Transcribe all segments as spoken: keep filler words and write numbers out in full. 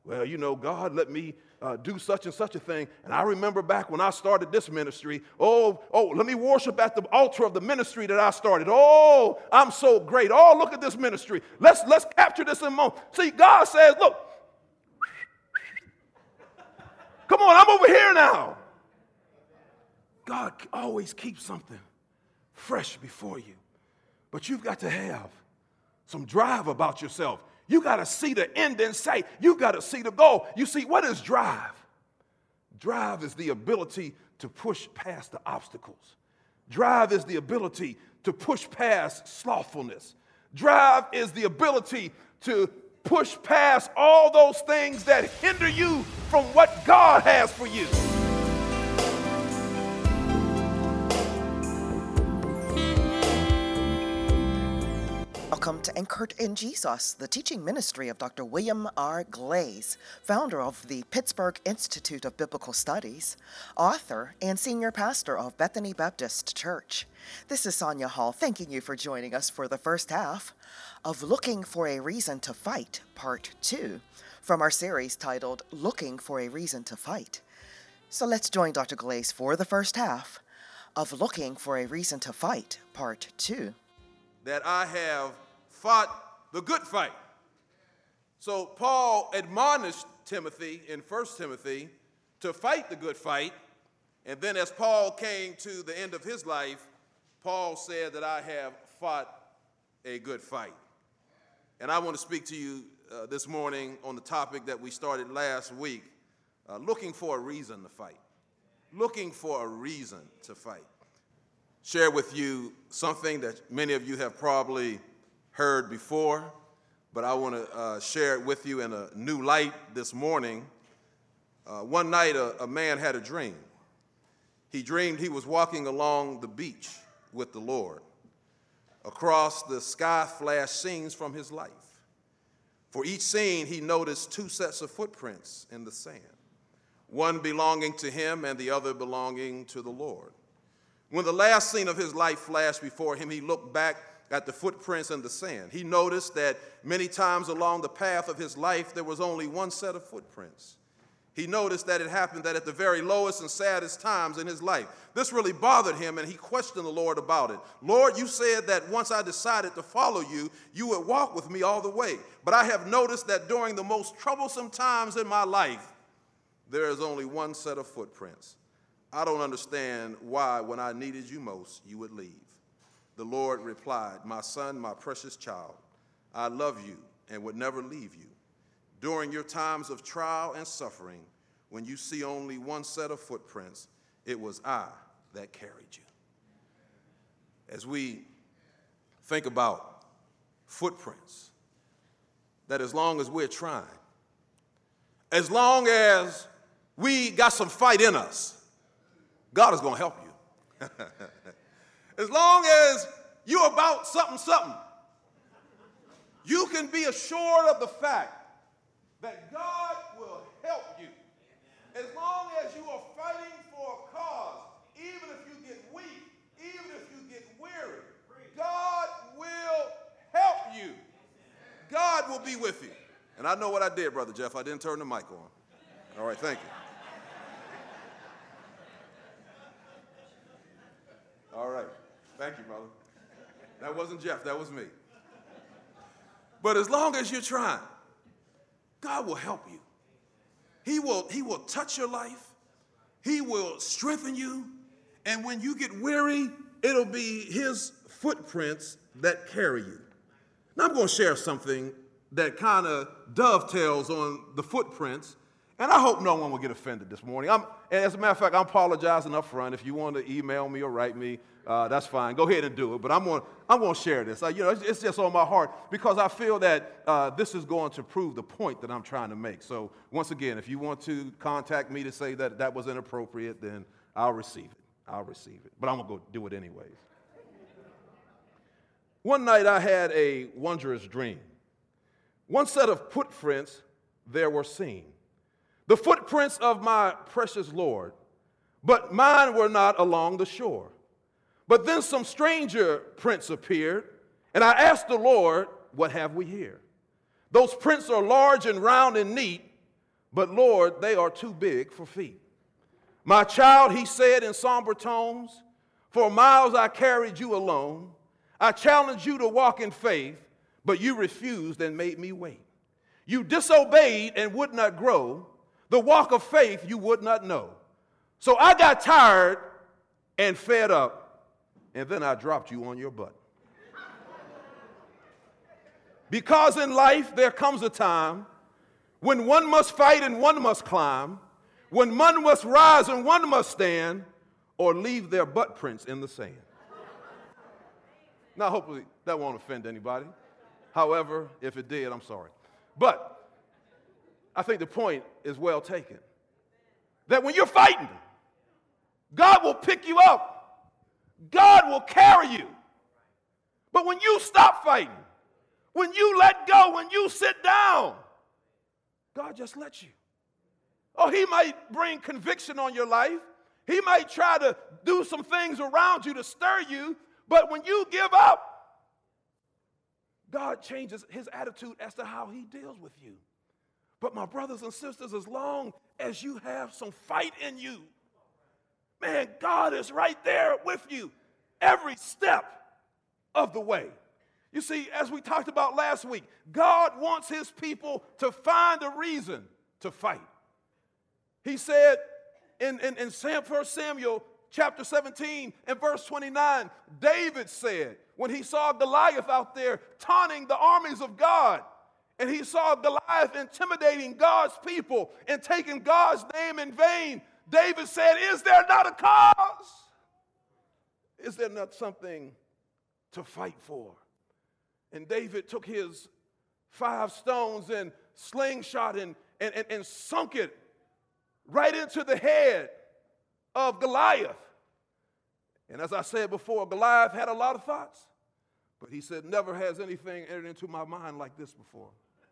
Well, you know, God let me uh, do such and such a thing. And I remember back when I started this ministry, oh, oh, let me worship at the altar of the ministry that I started. Oh, I'm so great. Oh, look at this ministry. Let's, let's capture this in a moment. See, God says, look, come on, I'm over here now. God always keeps something fresh before you. But you've got to have some drive about yourself. You got to see the end in sight. You got to see the goal. You see, what is drive? Drive is the ability to push past the obstacles. Drive is the ability to push past slothfulness. Drive is the ability to push past all those things that hinder you from what God has for you. Welcome to Anchored in Jesus, the teaching ministry of Doctor William R. Glaze, founder of the Pittsburgh Institute of Biblical Studies, author and senior pastor of Bethany Baptist Church. This is Sonia Hall, thanking you for joining us for the first half of Looking for a Reason to Fight, Part two, from our series titled Looking for a Reason to Fight. So let's join Doctor Glaze for the first half of Looking for a Reason to Fight, Part two. That I have fought the good fight. So Paul admonished Timothy in First Timothy to fight the good fight. And then as Paul came to the end of his life, Paul said that I have fought a good fight. And I want to speak to you uh, this morning on the topic that we started last week, uh, looking for a reason to fight. Looking for a reason to fight. Share with you something that many of you have probably heard before, but I want to uh, share it with you in a new light this morning. Uh, one night, a, a man had a dream. He dreamed he was walking along the beach with the Lord. Across the sky flashed scenes from his life. For each scene, he noticed two sets of footprints in the sand, one belonging to him and the other belonging to the Lord. When the last scene of his life flashed before him, he looked back at the footprints in the sand. He noticed that many times along the path of his life, there was only one set of footprints. He noticed that it happened that at the very lowest and saddest times in his life. This really bothered him, and he questioned the Lord about it. Lord, you said that once I decided to follow you, you would walk with me all the way. But I have noticed that during the most troublesome times in my life, there is only one set of footprints. I don't understand why, when I needed you most, you would leave. The Lord replied, my son, my precious child, I love you and would never leave you. During your times of trial and suffering, when you see only one set of footprints, it was I that carried you. As we think about footprints, that as long as we're trying, as long as we got some fight in us, God is going to help you. As long as you're about something, something, you can be assured of the fact that God will help you. As long as you are fighting for a cause, even if you get weak, even if you get weary, God will help you. God will be with you. And I know what I did, Brother Jeff. I didn't turn the mic on. All right, thank you. All right. Thank you, brother. That wasn't Jeff. That was me. But as long as you're trying, God will help you. He will, he will touch your life. He will strengthen you. And when you get weary, it'll be his footprints that carry you. Now, I'm going to share something that kind of dovetails on the footprints. And I hope no one will get offended this morning. I'm, as a matter of fact, I'm apologizing up front. If you want to email me or write me, uh, that's fine. Go ahead and do it. But I'm going I'm going to share this. Uh, you know, it's, it's just on my heart because I feel that uh, this is going to prove the point that I'm trying to make. So once again, if you want to contact me to say that that was inappropriate, then I'll receive it. I'll receive it. But I'm going to go do it anyways. One night I had a wondrous dream. One set of footprints there were seen. The footprints of my precious Lord, but mine were not along the shore. But then some stranger prints appeared, and I asked the Lord, what have we here? Those prints are large and round and neat, but Lord, they are too big for feet. My child, he said in somber tones, for miles I carried you alone. I challenged you to walk in faith, but you refused and made me wait. You disobeyed and would not grow. The walk of faith you would not know. So I got tired and fed up, and then I dropped you on your butt. Because in life there comes a time when one must fight and one must climb, when one must rise and one must stand, or leave their butt prints in the sand. Now, hopefully that won't offend anybody. However, if it did, I'm sorry. But I think the point is well taken. That when you're fighting, God will pick you up. God will carry you. But when you stop fighting, when you let go, when you sit down, God just lets you. Oh, he might bring conviction on your life. He might try to do some things around you to stir you. But when you give up, God changes his attitude as to how he deals with you. But my brothers and sisters, as long as you have some fight in you, man, God is right there with you every step of the way. You see, as we talked about last week, God wants his people to find a reason to fight. He said in, in, in First Samuel chapter seventeen and verse twenty-nine, David said, when he saw Goliath out there taunting the armies of God, and he saw Goliath intimidating God's people and taking God's name in vain, David said, is there not a cause? Is there not something to fight for? And David took his five stones and slingshot and, and, and, and sunk it right into the head of Goliath. And as I said before, Goliath had a lot of thoughts, but he said, never has anything entered into my mind like this before.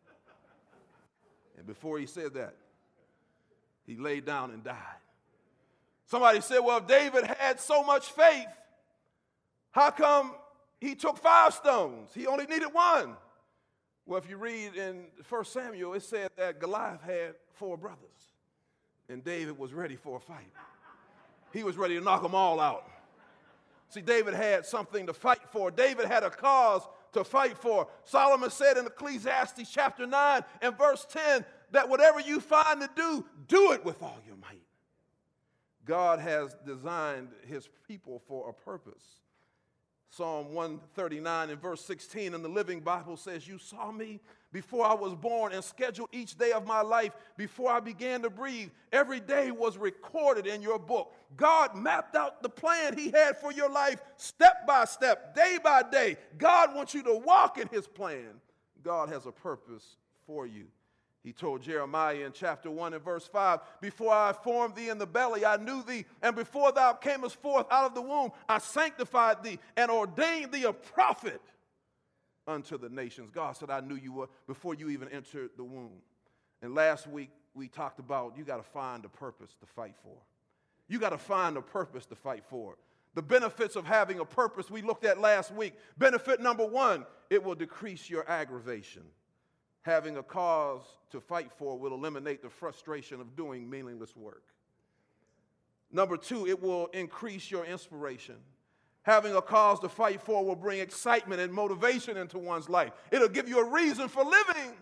And before he said that, he laid down and died. Somebody said, well, if David had so much faith, how come he took five stones? He only needed one. Well, if you read in First Samuel, it said that Goliath had four brothers, and David was ready for a fight. He was ready to knock them all out. See, David had something to fight for. David had a cause to fight for. Solomon said in Ecclesiastes chapter nine and verse ten that whatever you find to do, do it with all your might. God has designed his people for a purpose. Psalm one thirty-nine and verse sixteen in the Living Bible says, you saw me before I was born and scheduled each day of my life before I began to breathe. Every day was recorded in your book. God mapped out the plan he had for your life step by step, day by day. God wants you to walk in his plan. God has a purpose for you. He told Jeremiah in chapter one and verse five, before I formed thee in the belly, I knew thee, and before thou camest forth out of the womb, I sanctified thee and ordained thee a prophet unto the nations. God said, I knew you were before you even entered the womb. And last week, we talked about you got to find a purpose to fight for. You got to find a purpose to fight for. The benefits of having a purpose we looked at last week. Benefit number one, it will decrease your aggravation. Having a cause to fight for will eliminate the frustration of doing meaningless work. Number two, it will increase your inspiration. Having a cause to fight for will bring excitement and motivation into one's life. It'll give you a reason for living.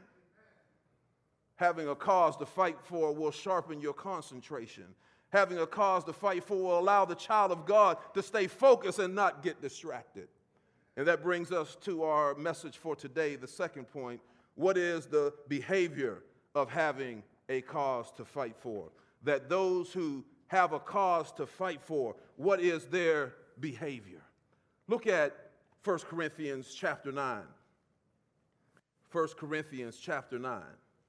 Having a cause to fight for will sharpen your concentration. Having a cause to fight for will allow the child of God to stay focused and not get distracted. And that brings us to our message for today, the second point. What is the behavior of having a cause to fight for? That those who have a cause to fight for, what is their behavior? Look at First Corinthians chapter nine. First Corinthians chapter nine.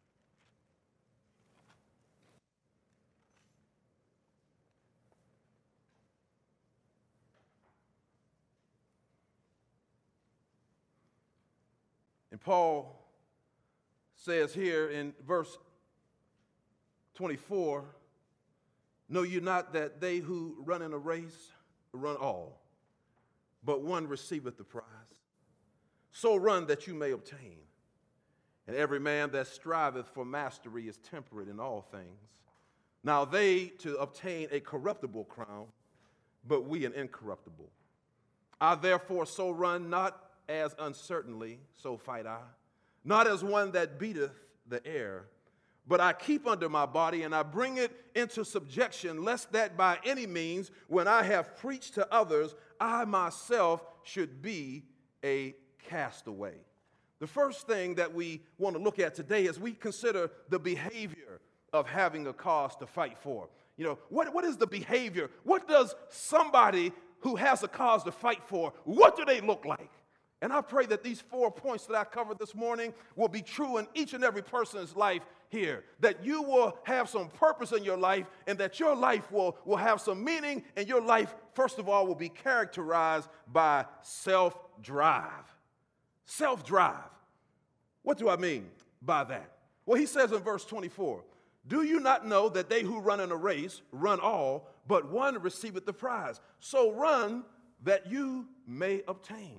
And Paul says here in verse twenty-four, know you not that they who run in a race run all, but one receiveth the prize. So run that you may obtain. And every man that striveth for mastery is temperate in all things. Now they to obtain a corruptible crown, but we an incorruptible. I therefore so run, not as uncertainly, so fight I, not as one that beateth the air, but I keep under my body, and I bring it into subjection, lest that by any means, when I have preached to others, I myself should be a castaway. The first thing that we want to look at today is we consider the behavior of having a cause to fight for. You know, what, what is the behavior? What does somebody who has a cause to fight for, what do they look like? And I pray that these four points that I covered this morning will be true in each and every person's life here, that you will have some purpose in your life and that your life will, will have some meaning, and your life, first of all, will be characterized by self-drive. Self-drive. What do I mean by that? Well, he says in verse twenty-four, do you not know that they who run in a race run all, but one receiveth the prize? So run that you may obtain.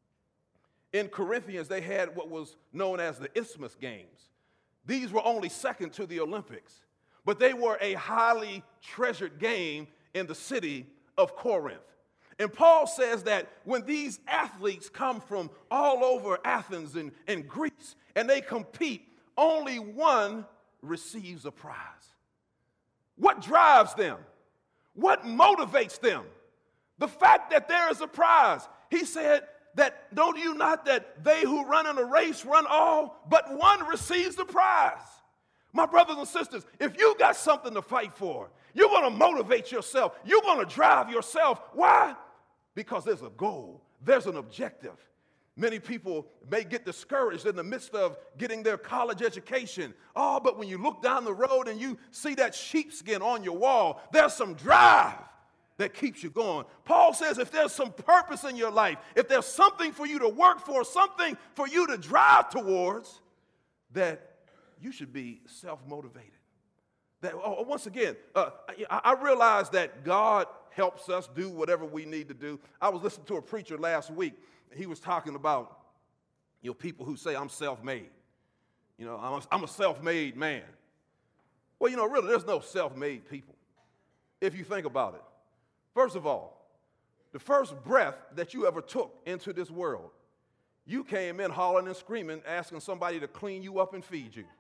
In Corinthians, they had what was known as the Isthmus Games. These were only second to the Olympics, but they were a highly treasured game in the city of Corinth. And Paul says that when these athletes come from all over Athens and, and Greece, and they compete, only one receives a prize. What drives them? What motivates them? The fact that there is a prize. He said that, know you not that they who run in a race run all, but one receives the prize. My brothers and sisters, if you got something to fight for, you're going to motivate yourself. You're going to drive yourself. Why? Because there's a goal. There's an objective. Many people may get discouraged in the midst of getting their college education. Oh, but when you look down the road and you see that sheepskin on your wall, there's some drive that keeps you going. Paul says if there's some purpose in your life, if there's something for you to work for, something for you to drive towards, that you should be self-motivated. That, oh, once again, uh, I, I realize that God helps us do whatever we need to do. I was listening to a preacher last week. He was talking about, you know, people who say, I'm self-made. You know, I'm a, I'm a self-made man. Well, you know, really, there's no self-made people, if you think about it. First of all, the first breath that you ever took into this world, you came in hollering and screaming, asking somebody to clean you up and feed you.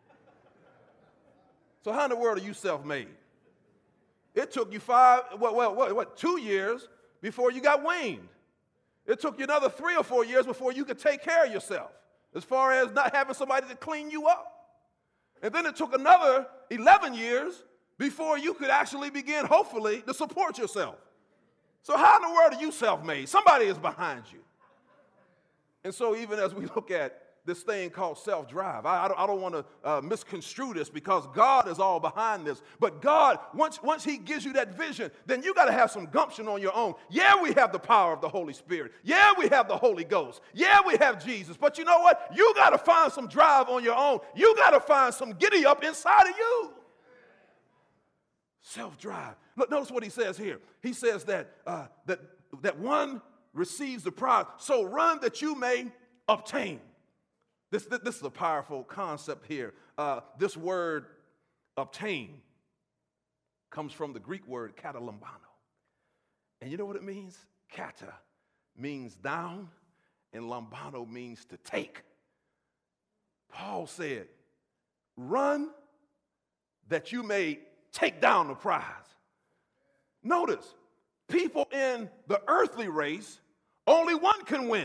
So how in the world are you self-made? It took you five, well, well, what, what, two years before you got weaned. It took you another three or four years before you could take care of yourself, as far as not having somebody to clean you up. And then it took another eleven years before you could actually begin, hopefully, to support yourself. So how in the world are you self-made? Somebody is behind you. And so even as we look at this thing called self-drive, I, I don't, I don't want to uh, misconstrue this, because God is all behind this. But God, once, once he gives you that vision, then you got to have some gumption on your own. Yeah, we have the power of the Holy Spirit. Yeah, we have the Holy Ghost. Yeah, we have Jesus. But you know what? You got to find some drive on your own. You got to find some giddy up inside of you. Self-drive. Look, notice what he says here. He says that, uh, that, that one receives the prize. So run that you may obtain. This, this, this is a powerful concept here. Uh, this word, obtain, comes from the Greek word katalambano. And you know what it means? Kata means down, and lambano means to take. Paul said, run that you may take down the prize. Notice, people in the earthly race, only one can win.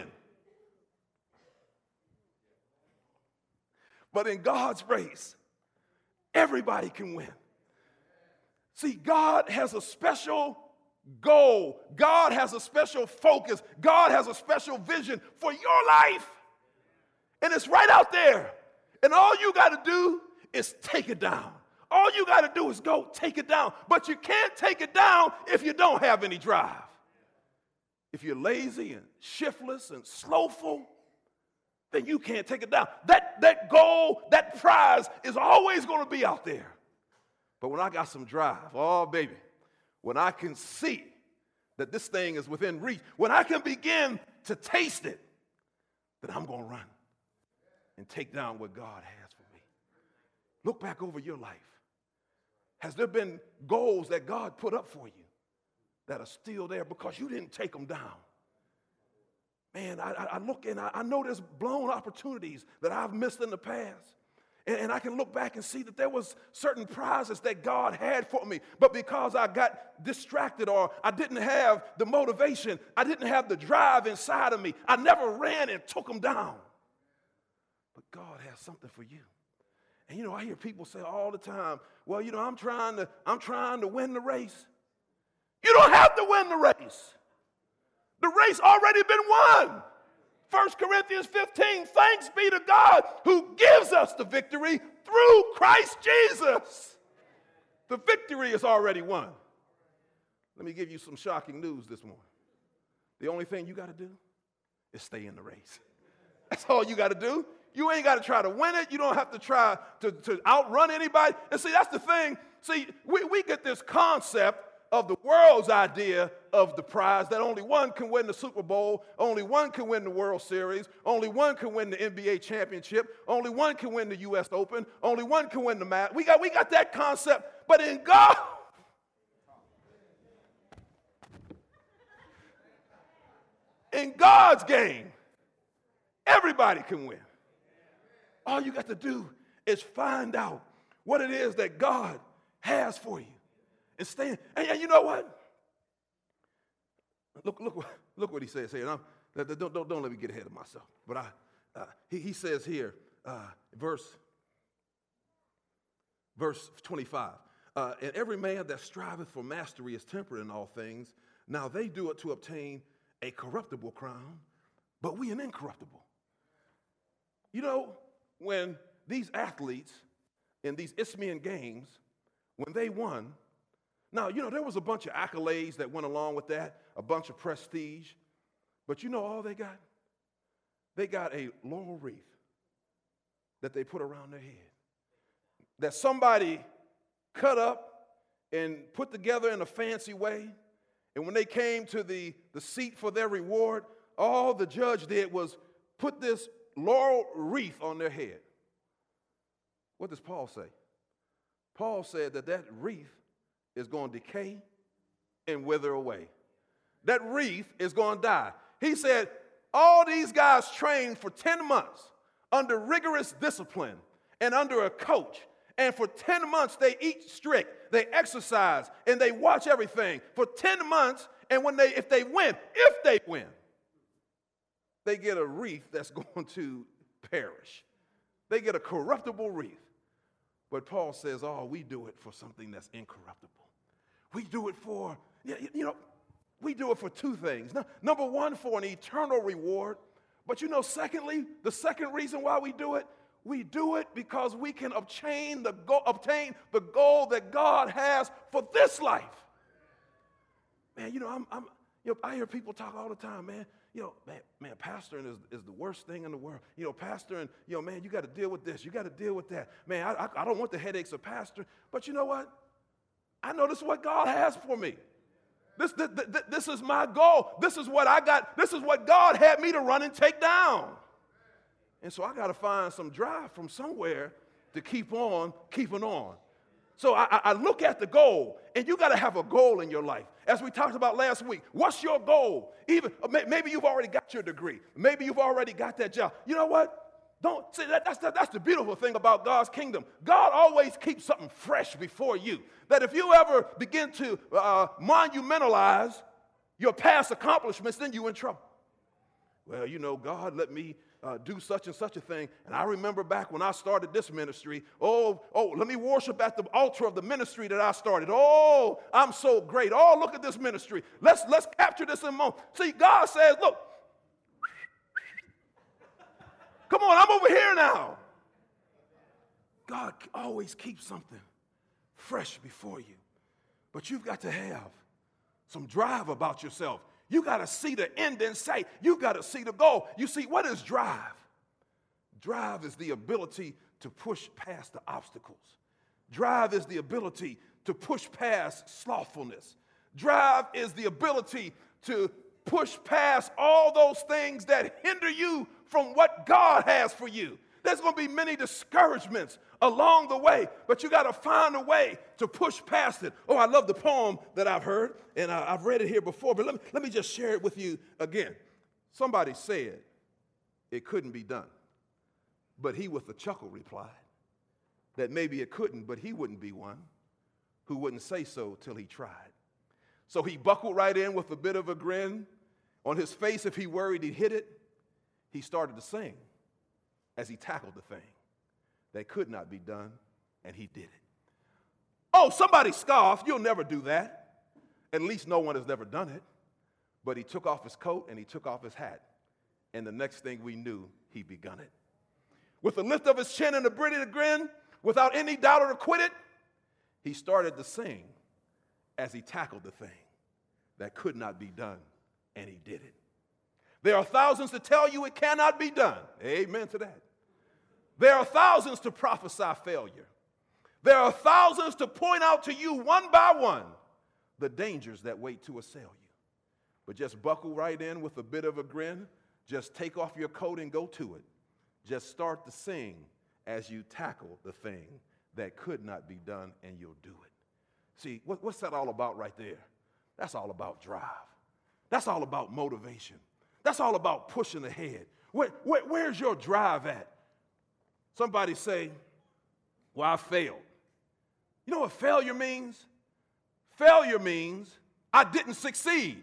But in God's race, everybody can win. See, God has a special goal. God has a special focus. God has a special vision for your life. And it's right out there. And all you got to do is take it down. All you got to do is go take it down. But you can't take it down if you don't have any drive. If you're lazy and shiftless and slowful, then you can't take it down. That, that goal, that prize is always going to be out there. But when I got some drive, oh, baby, when I can see that this thing is within reach, when I can begin to taste it, then I'm going to run. and take down what God has for me. Look back over your life. Has there been goals that God put up for you that are still there because you didn't take them down? Man, I, I look and I, I know there's blown opportunities that I've missed in the past. And, and I can look back and see that there was certain prizes that God had for me. But because I got distracted or I didn't have the motivation, I didn't have the drive inside of me, I never ran and took them down. But God has something for you. And you know, I hear people say all the time, well, you know, I'm trying to, I'm trying to win the race. You don't have to win the race. The race already been won. First Corinthians fifteen, thanks be to God who gives us the victory through Christ Jesus. The victory is already won. Let me give you some shocking news this morning. The only thing you got to do is stay in the race. That's all you got to do. You ain't got to try to win it. You don't have to try to, to outrun anybody. And see, that's the thing. See, we, we get this concept of the world's idea of the prize that only one can win the Super Bowl, only one can win the World Series, only one can win the N B A championship, only one can win the U S Open, only one can win the match. We got, we got that concept, but in God, in God's game, everybody can win. All you got to do is find out what it is that God has for you. And stand. And, and you know what? Look, look, look what he says here. And I'm, don't, don't, don't let me get ahead of myself. But I, uh, he, he says here, uh, verse, verse twenty-five. Uh, and every man that striveth for mastery is temperate in all things. Now they do it to obtain a corruptible crown, but we an incorruptible. You know, when these athletes in these Isthmian games, when they won, now, you know, there was a bunch of accolades that went along with that, a bunch of prestige. But you know all they got? They got a laurel wreath that they put around their head, that somebody cut up and put together in a fancy way. And when they came to the, the seat for their reward, all the judge did was put this laurel wreath on their head. What does Paul say? Paul said that that wreath is going to decay and wither away. That wreath is going to die. He said, all these guys trained for ten months under rigorous discipline and under a coach. And for ten months, they eat strict, they exercise, and they watch everything. For ten months, and when they, if they win, if they win, they get a wreath that's going to perish. They get a corruptible wreath. But Paul says, oh, we do it for something that's incorruptible. We do it for, you know, we do it for two things. Number one, for an eternal reward. But you know, secondly, the second reason why we do it, we do it because we can obtain the goal, obtain the goal that God has for this life. Man, you know, I'm, I'm, you know, I hear people talk all the time, man. You know, man, man, pastoring is, is the worst thing in the world. You know, pastoring, you know, man, you got to deal with this. You got to deal with that. Man, I, I, I don't want the headaches of pastoring. But you know what? I know this is what God has for me. This, this, this, this is my goal. This is what I got. This is what God had me to run and take down. And so I got to find some drive from somewhere to keep on keeping on. So I, I look at the goal, and you got to have a goal in your life. As we talked about last week, what's your goal? Even maybe you've already got your degree. Maybe you've already got that job. You know what? Don't see that, that's, the, that's the beautiful thing about God's kingdom. God always keeps something fresh before you. That if you ever begin to uh, monumentalize your past accomplishments, then you're in trouble. Well, you know, God let me uh, do such and such a thing. And I remember back when I started this ministry, oh, oh, let me worship at the altar of the ministry that I started. Oh, I'm so great. Oh, look at this ministry. Let's, let's capture this in a moment. See, God says, look, come on, I'm over here now. God always keeps something fresh before you. But you've got to have some drive about yourself. You got to see the end in sight. You got to see the goal. You see, what is drive? Drive is the ability to push past the obstacles. Drive is the ability to push past slothfulness. Drive is the ability to push past all those things that hinder you from what God has for you. There's going to be many discouragements along the way, but you got to find a way to push past it. Oh, I love the poem that I've heard, and I, I've read it here before, but let me, let me just share it with you again. Somebody said it couldn't be done, but he with a chuckle replied that maybe it couldn't, but he wouldn't be one who wouldn't say so till he tried. So he buckled right in with a bit of a grin on his face. If he worried he'd hit it, he started to sing as he tackled the thing that could not be done, and he did it. Oh, somebody scoffed. You'll never do that. At least no one has never done it. But he took off his coat and he took off his hat, and the next thing we knew, he begun it. With a lift of his chin and a pretty grin, without any doubt or to quit it, he started to sing as he tackled the thing that could not be done, and he did it. There are thousands to tell you it cannot be done. Amen to that. There are thousands to prophesy failure. There are thousands to point out to you one by one the dangers that wait to assail you. But just buckle right in with a bit of a grin. Just take off your coat and go to it. Just start to sing as you tackle the thing that could not be done, and you'll do it. See, what, what's that all about right there? That's all about drive. That's all about motivation. That's all about pushing ahead. Where, where, where's your drive at? Somebody say, well, I failed. You know what failure means? Failure means I didn't succeed.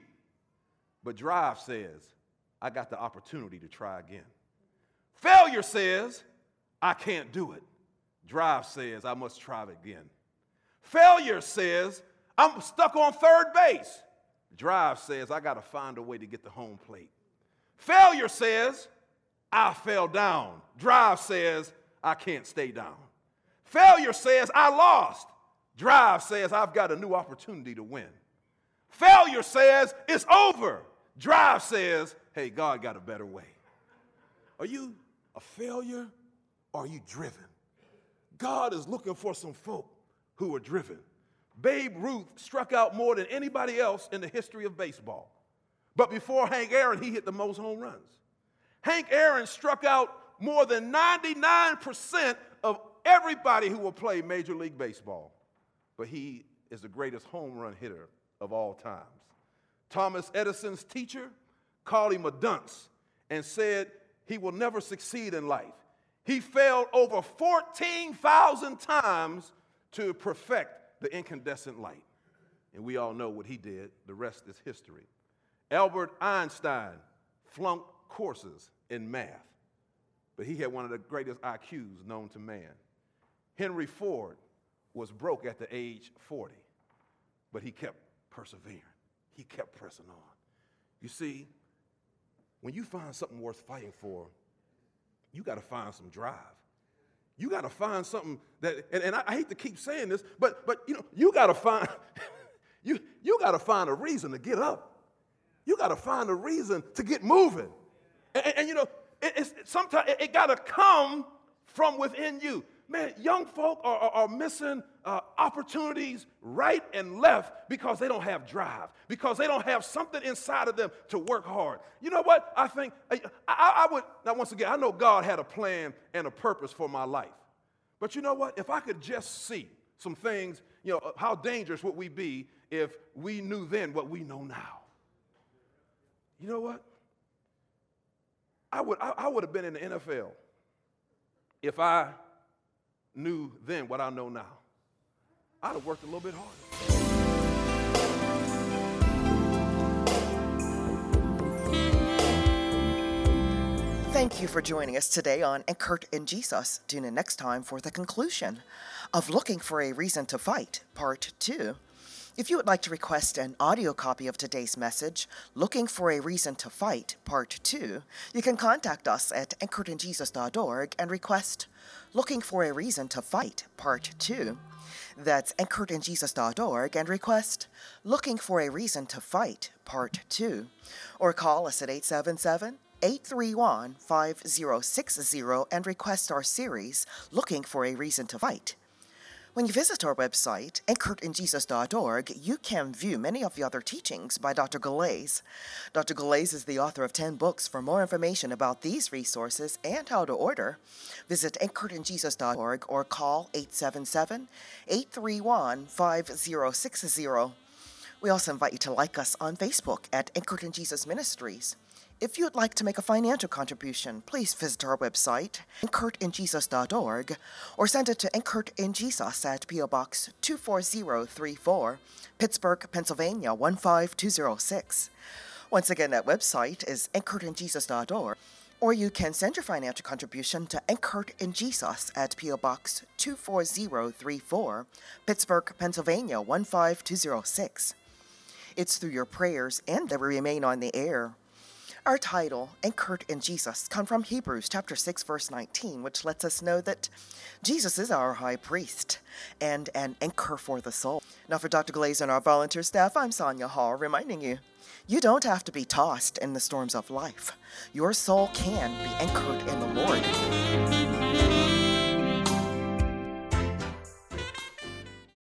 But drive says, I got the opportunity to try again. Failure says, I can't do it. Drive says, I must try it again. Failure says, I'm stuck on third base. Drive says, I got to find a way to get the home plate. Failure says, I fell down. Drive says, I can't stay down. Failure says, I lost. Drive says, I've got a new opportunity to win. Failure says, it's over. Drive says, hey, God got a better way. Are you a failure or are you driven? God is looking for some folk who are driven. Babe Ruth struck out more than anybody else in the history of baseball. But before Hank Aaron, he hit the most home runs. Hank Aaron struck out more than ninety-nine percent of everybody who will play Major League Baseball. But he is the greatest home run hitter of all times. Thomas Edison's teacher called him a dunce and said he will never succeed in life. He failed over fourteen thousand times to perfect the incandescent light. And we all know what he did. The rest is history. Albert Einstein flunked courses in math, but he had one of the greatest I Qs known to man. Henry Ford was broke at the age forty, but he kept persevering. He kept pressing on. You see, when you find something worth fighting for, you got to find some drive. You got to find something that, and, and I, I hate to keep saying this, but but you know, you got to find, you you got to find a reason to get up. You got to find a reason to get moving. And, and, and you know, it, it's, sometimes it, it got to come from within you. Man, young folk are, are, are missing uh, opportunities right and left because they don't have drive, because they don't have something inside of them to work hard. You know what? I think, I, I, I would, now once again, I know God had a plan and a purpose for my life. But you know what? If I could just see some things, you know, how dangerous would we be if we knew then what we know now? You know what? I would, I, I would have been in the N F L if I knew then what I know now. I'd have worked a little bit harder. Thank you for joining us today on Anchored in Jesus. Tune in next time for the conclusion of Looking for a Reason to Fight, Part two. If you would like to request an audio copy of today's message, Looking for a Reason to Fight, Part two, you can contact us at anchored in jesus dot org and request Looking for a Reason to Fight, Part two. That's anchored in jesus dot org and request Looking for a Reason to Fight, Part two. Or call us at eight seven seven, eight three one, five zero six zero and request our series, Looking for a Reason to Fight. When you visit our website, anchored in jesus dot org, you can view many of the other teachings by Doctor Galais. Doctor Galais is the author of ten books. For more information about these resources and how to order, visit anchored in jesus dot org or call eight seven seven, eight three one, five zero six zero. We also invite you to like us on Facebook at Anchored in Jesus Ministries. If you'd like to make a financial contribution, please visit our website, anchored in jesus dot org, or send it to Anchored in Jesus at P O Box two four zero three four, Pittsburgh, Pennsylvania one five two zero six. Once again, that website is anchored in jesus dot org, or you can send your financial contribution to Anchored in Jesus at P O Box two four zero three four, Pittsburgh, Pennsylvania one five two zero six. It's through your prayers and that we remain on the air. Our title, Anchored in Jesus, comes from Hebrews chapter six, verse nineteen, which lets us know that Jesus is our high priest and an anchor for the soul. Now for Doctor Galais and our volunteer staff, I'm Sonia Hall, reminding you, you don't have to be tossed in the storms of life. Your soul can be anchored in the Lord.